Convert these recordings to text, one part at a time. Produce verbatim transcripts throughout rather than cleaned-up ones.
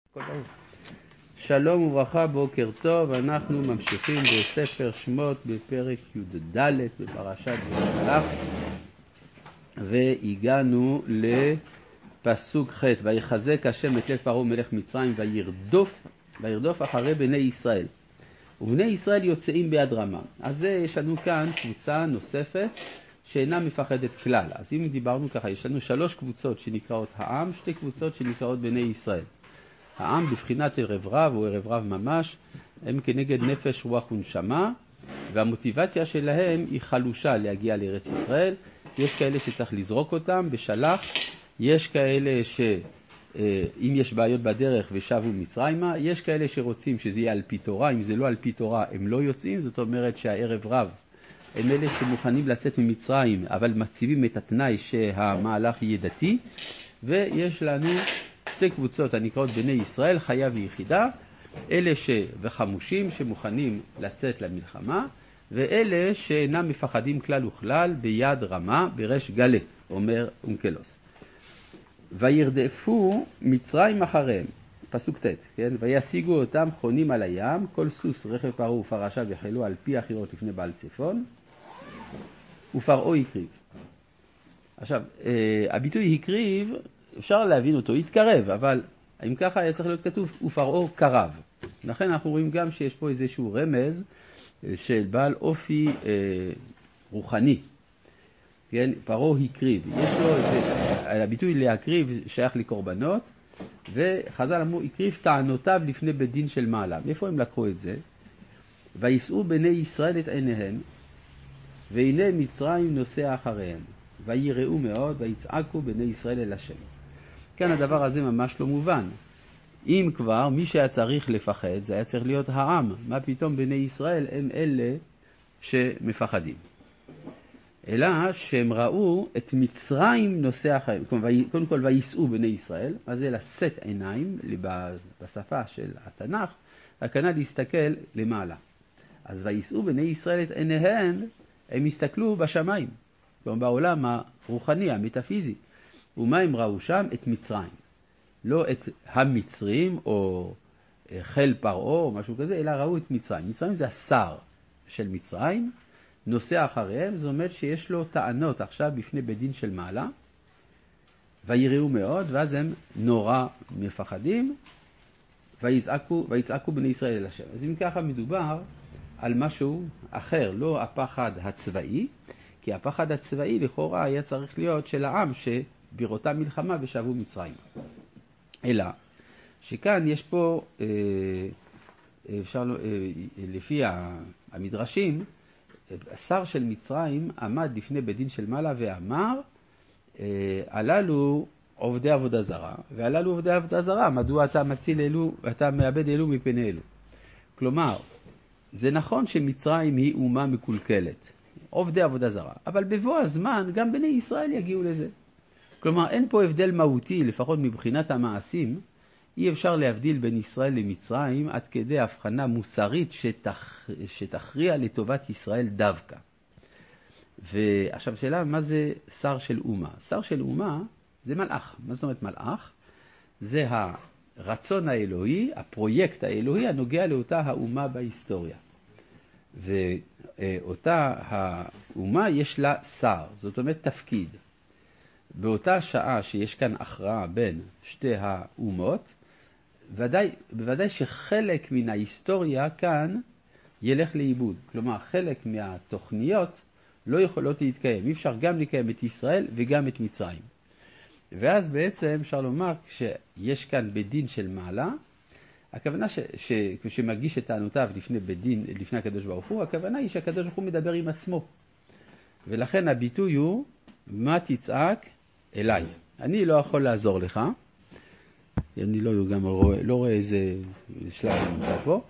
שלום וברכה, בוקר טוב, אנחנו ממשיכים בספר שמות בפרק י"ד בפרשת בשלח, והגענו לפסוק ח' ויחזק השם את לב פרעה מלך מצרים וירדוף, וירדוף אחרי בני ישראל, ובני ישראל יוצאים ביד רמה. אז זה יש לנו כאן קבוצה נוספת שאינה מפחדת כלל. אז אם דיברנו ככה, יש לנו שלוש קבוצות שנקראות העם, שתי קבוצות שנקראות בני ישראל. העם בבחינת ערב רב או ערב רב ממש, הם כנגד נפש רוח ונשמה, והמוטיבציה שלהם היא חלושה להגיע לארץ ישראל. יש כאלה שצריך לזרוק אותם בשלח, יש כאלה שאם יש בעיות בדרך ושבו מצרימה, יש כאלה שרוצים שזה יהיה על פי תורה, אם זה לא על פי תורה הם לא יוצאים, זאת אומרת שהערב רב הם אלה שמוכנים לצאת ממצרים, אבל מציבים את התנאי שהמהלך יהיה דתי. ויש לנו שתי קבוצות הנקראות בני ישראל, חיה ויחידה, אלה וחמושים שמוכנים לצאת למלחמה, ואלה שאינם מפחדים כלל וכלל ביד רמה, ברש גלה, אומר אונקלוס. וירדפו מצרים אחריהם, פסוק ט', כן? וישיגו אותם חונים על הים, כל סוס רכב פרעה ופרשה וחילו על פי החירות לפני בעל צפון, ופרעה הקריב. עכשיו, הביטוי הקריב, אפשר להבין אותו, התקרב, אבל אם ככה היה צריך להיות כתוב, ופרעה קרב. לכן אנחנו רואים גם שיש פה איזשהו רמז של בעל אופי אה, רוחני. כן, פרעה הקריב. יש לו איזה, הביטוי להקריב שייך לקורבנות, וחז"ל אמרו, הקריב טענותיו לפני בית דין של מעלה. איפה הם לקחו את זה? ויסעו בני ישראל את עיניהם, והנה מצרים נוסע אחריהם. ויראו מאוד, ויצעקו בני ישראל אל השם. כאן הדבר הזה ממש לא מובן. אם כבר מי שהיה צריך לפחד, זה היה צריך להיות העם. מה פתאום בני ישראל הם אלה שמפחדים? אלא שהם ראו את מצרים נושא החיים. קודם כל, ויסעו בני ישראל, אז זה לשאת עיניים, בשפה של התנ"ך, הכוונה להסתכל למעלה. אז ויסעו בני ישראל את עיניהם, הם הסתכלו בשמיים. כלומר, בעולם הרוחני, המטאפיזי. ומה הם ראו שם? את מצרים. לא את המצרים או חיל פרעה או משהו כזה, אלא ראו את מצרים. מצרים זה השר של מצרים, נוסע אחריהם, זאת אומרת שיש לו טענות עכשיו בפני בית דין של מעלה, ויראו מאוד, ואז הם נורא מפחדים, ויצעקו, ויצעקו בני ישראל אל השם. אז אם ככה מדובר על משהו אחר, לא הפחד הצבאי, כי הפחד הצבאי לכאורה היה צריך להיות של העם שבראותה מלחמה ושבו מצרים. אלא שכאן יש פה, אפשר, לפי המדרשים, השר של מצרים עמד לפני בית דין של מעלה ואמר, הללו עובדי עבודה זרה, והללו עובדי עבודה זרה, מדוע אתה מציל אלו, אתה מאבד אלו מפני אלו. כלומר, זה נכון שמצרים היא אומה מקולקלת, עובדי עבודה זרה, אבל בבוא הזמן גם בני ישראל יגיעו לזה. כלומר, אין פה הבדל מהותי, לפחות מבחינת המעשים, אי אפשר להבדיל בין ישראל למצרים עד כדי הבחנה מוסרית שתכ... שתכריע לטובת ישראל דווקא. ועכשיו שאלה, מה זה שר של אומה? שר של אומה זה מלאך. מה זאת אומרת מלאך? זה הרצון האלוהי, הפרויקט האלוהי הנוגע לאותה האומה בהיסטוריה. ואותה האומה יש לה שר, זאת אומרת תפקיד. באותה שעה שיש כאן הכרעה בין שתי האומות, בוודאי, בוודאי שחלק מן ההיסטוריה כאן ילך לאיבוד. כלומר, חלק מהתוכניות לא יכולות להתקיים. אי אפשר גם לקיים את ישראל וגם את מצרים. ואז בעצם אפשר לומר, כשיש כאן בית דין של מעלה, הכוונה ש, ש, שמגיש את טענותיו לפני בית דין, לפני הקדוש ברוך הוא, הכוונה היא שהקדוש ברוך הוא מדבר עם עצמו. ולכן הביטוי הוא, מה תצעק אליי? אני לא יכול לעזור לך. אני לא גם רואה, לא רואה איזה שלב נמצא פה.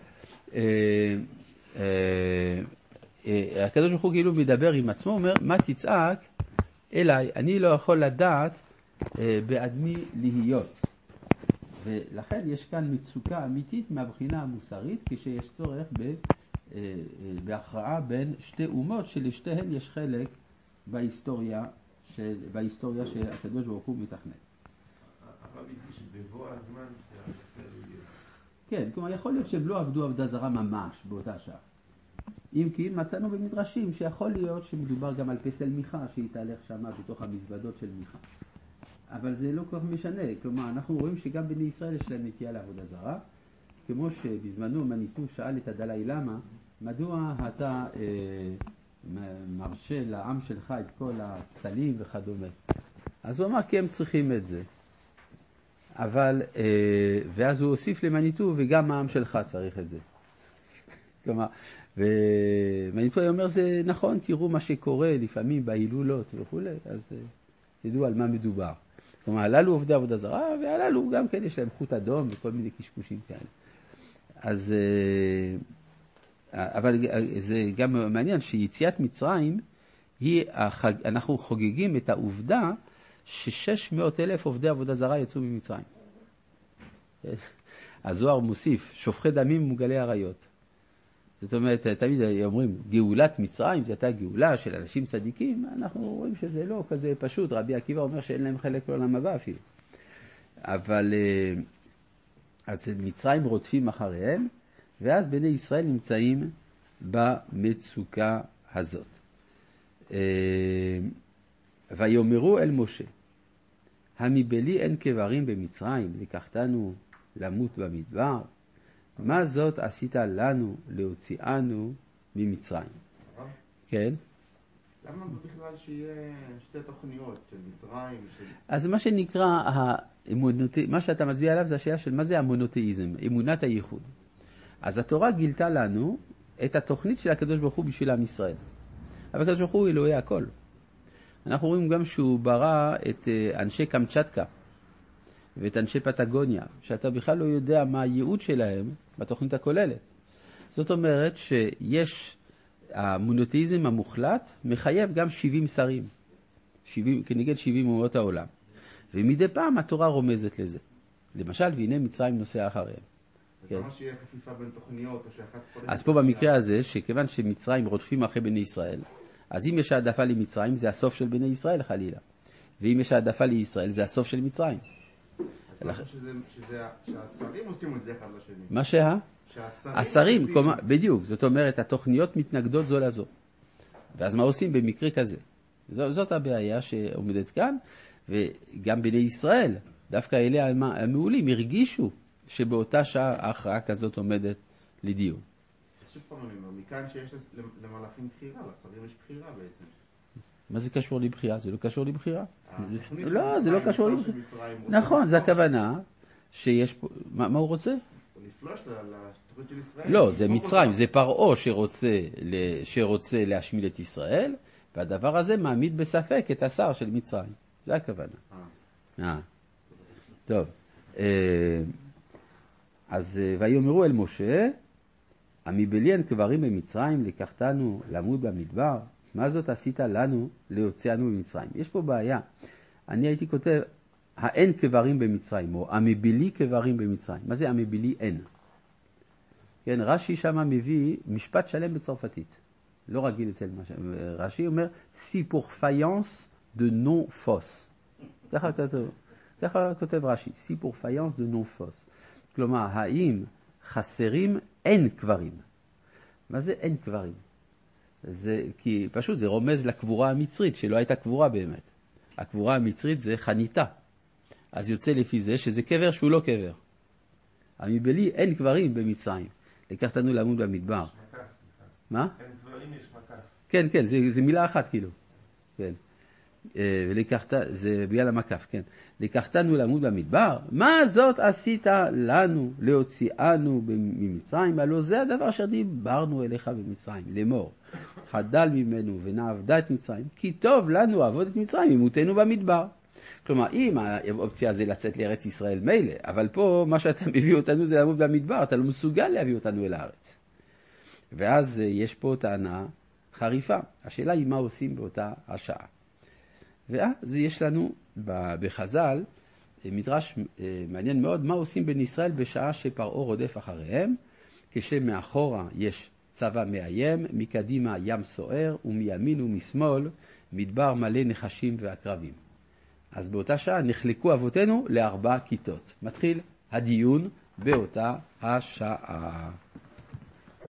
הקדוש ברוך הוא כאילו מדבר עם עצמו, אומר, מה תצעק אליי? אני לא יכול לדעת בעד מי להיות. ולכן יש כאן מצוקה אמיתית מהבחינה המוסרית, כשיש צורך בהכרעה בין שתי אומות שלשתיהן יש חלק בהיסטוריה של, בהיסטוריה שהקדוש ברוך הוא מתכנן. אבל בבוא הזמן כן, כלומר יכול להיות שהם לא עבדו עבודה זרה ממש באותה שעה. אם כי מצאנו במדרשים שיכול להיות שמדובר גם על פסל מיכה שהתהלך שם בתוך המזוודות של מיכה. אבל זה לא כל כך משנה, כלומר אנחנו רואים שגם בני ישראל יש להם נטייה לעבודה זרה, כמו שבזמנו מניטו שאל את הדלאי למה, מדוע אתה אה, מרשה לעם שלך את כל הפסלים וכדומה. אז הוא אמר כי הם צריכים את זה. אבל, אה, ואז הוא הוסיף למניטו וגם העם שלך צריך את זה. כלומר, ומניטו אומר זה נכון, תראו מה שקורה לפעמים בהילולות וכו', אז אה, תדעו על מה מדובר. כלומר, הללו עובדי עבודה זרה, והללו גם כן יש להם חוט אדום וכל מיני קשקושים כאלה. אז, אבל זה גם מעניין שיציאת מצרים, היא החג, אנחנו חוגגים את העובדה ש-שש מאות אלף עובדי עבודה זרה יצאו ממצרים. הזוהר מוסיף, שופכי דמים ומגלי עריות. זאת אומרת, תמיד אומרים, גאולת מצרים, זו הייתה גאולה של אנשים צדיקים, אנחנו רואים שזה לא כזה פשוט. רבי עקיבא אומר שאין להם חלק לעולם הבא אפילו. אבל, אז מצרים רודפים אחריהם, ואז בני ישראל נמצאים במצוקה הזאת. ויאמרו אל משה, המבלי אין קברים במצרים, לקחתנו למות במדבר, מה זאת עשית לנו להוציאנו ממצרים? כן? למה בכלל שיהיה שתי תוכניות של מצרים? של... אז מה שנקרא, האמונותי... מה שאתה מצביע עליו זה השאלה של מה זה המונותאיזם, אמונת הייחוד. אז התורה גילתה לנו את התוכנית של הקדוש ברוך הוא בשביל עם ישראל. אבל הקדוש ברוך הוא אלוהי הכל. אנחנו רואים גם שהוא ברא את אנשי קמצ'טקה ואת אנשי פטגוניה, שאתה בכלל לא יודע מה הייעוד שלהם בתוכנית הכוללת. זאת אומרת שיש, המונותאיזם המוחלט מחייב גם שבעים שרים, שבעים, כנגד שבעים אומות העולם. ומדי פעם התורה רומזת לזה. למשל, והנה מצרים נוסע אחריהם. זה ממש שיהיה חפיפה בין תוכניות או שאחת קודם... אז פה במקרה הזה, שכיוון שמצרים רודפים אחרי בני ישראל, אז אם יש העדפה למצרים, זה הסוף של בני ישראל חלילה. ואם יש העדפה לישראל, זה הסוף של מצרים. אז מה שזה, שזה, שהשרים עושים את זה אחד לשני? מה שה? השרים, בדיוק, זאת אומרת, התוכניות מתנגדות זו לזו. ואז מה עושים במקרה כזה? זאת הבעיה שעומדת כאן, וגם בני ישראל, דווקא אלה המעולים, הרגישו שבאותה שעה ההכרעה כזאת עומדת לדיון. שוב פעם אני אומר, מכאן שיש למלאכים בחירה, לשרים יש בחירה בעצם. מה זה קשור לבחירה? זה לא קשור לבחירה. לא, זה לא קשור לבחירה. נכון, זה הכוונה שיש פה... מה הוא רוצה? לפלוש לתוכנית של ישראל. לא, זה מצרים, זה פרעה שרוצה להשמיד את ישראל, והדבר הזה מעמיד בספק את השר של מצרים. זה הכוונה. אה. טוב. אז ויאמרו אל משה, המבלי אין קברים במצרים, לקחתנו למות במדבר, מה זאת עשית לנו להוציאנו ממצרים? יש פה בעיה. אני הייתי כותב, האין קברים במצרים, או המבלי קברים במצרים. מה זה המבלי אין? כן, רש"י שם מביא משפט שלם בצרפתית. לא רגיל אצל מה ש... רש"י אומר, si pour faïence de non fausse. ככה כתוב, ככה כותב רש"י, si pour faïence de non fausse. כלומר, האם חסרים אין קברים? מה זה אין קברים? זה, כי פשוט זה רומז לקבורה המצרית, שלא הייתה קבורה באמת. הקבורה המצרית זה חניתה. אז יוצא לפי זה שזה קבר שהוא לא קבר. המבלי אין קברים במצרים. לקחתנו למות במדבר. מקף. מה? אין קברים יש מקף. כן, כן, זה, זה מילה אחת כאילו. כן. ולקחת, זה בגלל המקף, כן. לקחתנו למות במדבר, מה זאת עשית לנו להוציאנו ממצרים? הלא זה הדבר אשר דיברנו אליך במצרים, לאמור. חדל ממנו ונעבדה את מצרים, כי טוב לנו לעבוד את מצרים, ימותנו במדבר. כלומר, אם האופציה זה לצאת לארץ ישראל מילא, אבל פה מה שאתה מביא אותנו זה למות במדבר, אתה לא מסוגל להביא אותנו אל הארץ. ואז יש פה טענה חריפה. השאלה היא מה עושים באותה השעה. ואז יש לנו בחז"ל מדרש מעניין מאוד, מה עושים בני ישראל בשעה שפרעה רודף אחריהם, כשמאחורה יש צבא מאיים, מקדימה ים סוער, ומימין ומשמאל מדבר מלא נחשים ועקרבים. אז באותה שעה נחלקו אבותינו לארבע כיתות. מתחיל הדיון באותה השעה.